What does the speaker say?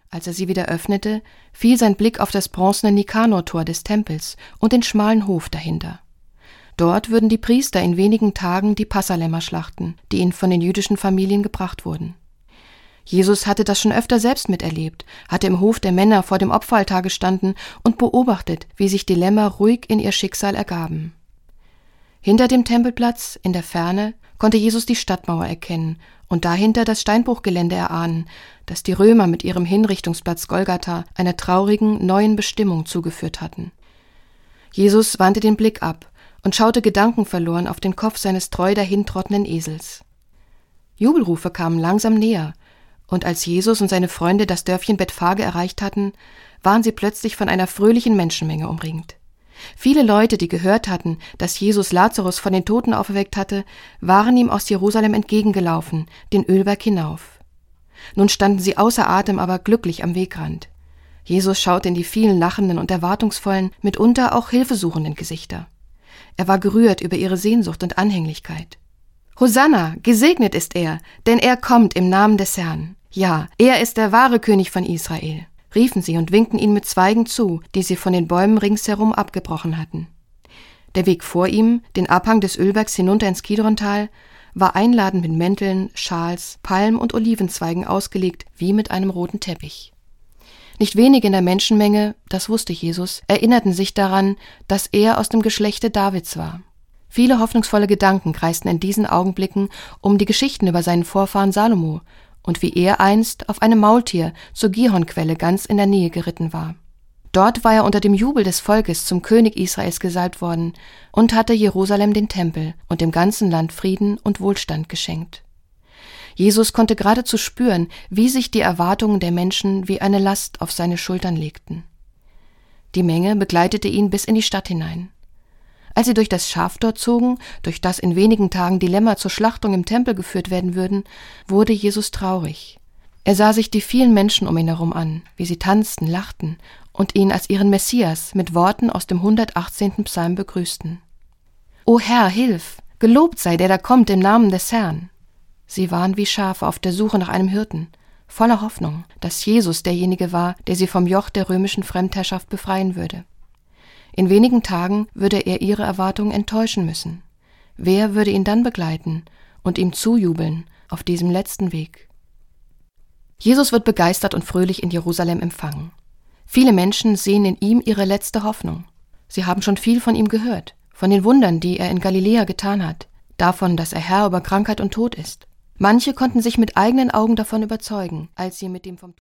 Als er sie wieder öffnete, fiel sein Blick auf das bronzene Nikanor-Tor des Tempels und den schmalen Hof dahinter. Dort würden die Priester in wenigen Tagen die Passalämmer schlachten, die ihnen von den jüdischen Familien gebracht wurden. Jesus hatte das schon öfter selbst miterlebt, hatte im Hof der Männer vor dem Opferaltar gestanden und beobachtet, wie sich die Lämmer ruhig in ihr Schicksal ergaben. Hinter dem Tempelplatz, in der Ferne, konnte Jesus die Stadtmauer erkennen und dahinter das Steinbruchgelände erahnen, das die Römer mit ihrem Hinrichtungsplatz Golgatha einer traurigen, neuen Bestimmung zugeführt hatten. Jesus wandte den Blick ab und schaute gedankenverloren auf den Kopf seines treu dahintrottenden Esels. Jubelrufe kamen langsam näher, und als Jesus und seine Freunde das Dörfchen Bethphage erreicht hatten, waren sie plötzlich von einer fröhlichen Menschenmenge umringt. Viele Leute, die gehört hatten, dass Jesus Lazarus von den Toten auferweckt hatte, waren ihm aus Jerusalem entgegengelaufen, den Ölberg hinauf. Nun standen sie außer Atem, aber glücklich am Wegrand. Jesus schaute in die vielen lachenden und erwartungsvollen, mitunter auch hilfesuchenden Gesichter. Er war gerührt über ihre Sehnsucht und Anhänglichkeit. Hosanna, gesegnet ist er, denn er kommt im Namen des Herrn. Ja, er ist der wahre König von Israel, riefen sie und winkten ihn mit Zweigen zu, die sie von den Bäumen ringsherum abgebrochen hatten. Der Weg vor ihm, den Abhang des Ölbergs hinunter ins Kidrontal, war einladend mit Mänteln, Schals, Palm- und Olivenzweigen ausgelegt, wie mit einem roten Teppich. Nicht wenige in der Menschenmenge, das wusste Jesus, erinnerten sich daran, dass er aus dem Geschlechte Davids war. Viele hoffnungsvolle Gedanken kreisten in diesen Augenblicken um die Geschichten über seinen Vorfahren Salomo und wie er einst auf einem Maultier zur Gihonquelle ganz in der Nähe geritten war. Dort war er unter dem Jubel des Volkes zum König Israels gesalbt worden und hatte Jerusalem den Tempel und dem ganzen Land Frieden und Wohlstand geschenkt. Jesus konnte geradezu spüren, wie sich die Erwartungen der Menschen wie eine Last auf seine Schultern legten. Die Menge begleitete ihn bis in die Stadt hinein. Als sie durch das Schaftor zogen, durch das in wenigen Tagen die Lämmer zur Schlachtung im Tempel geführt werden würden, wurde Jesus traurig. Er sah sich die vielen Menschen um ihn herum an, wie sie tanzten, lachten und ihn als ihren Messias mit Worten aus dem 118. Psalm begrüßten. »O Herr, hilf! Gelobt sei der da kommt im Namen des Herrn!« Sie waren wie Schafe auf der Suche nach einem Hirten, voller Hoffnung, dass Jesus derjenige war, der sie vom Joch der römischen Fremdherrschaft befreien würde. In wenigen Tagen würde er ihre Erwartungen enttäuschen müssen. Wer würde ihn dann begleiten und ihm zujubeln auf diesem letzten Weg? Jesus wird begeistert und fröhlich in Jerusalem empfangen. Viele Menschen sehen in ihm ihre letzte Hoffnung. Sie haben schon viel von ihm gehört, von den Wundern, die er in Galiläa getan hat, davon, dass er Herr über Krankheit und Tod ist. Manche konnten sich mit eigenen Augen davon überzeugen, als sie mit dem vom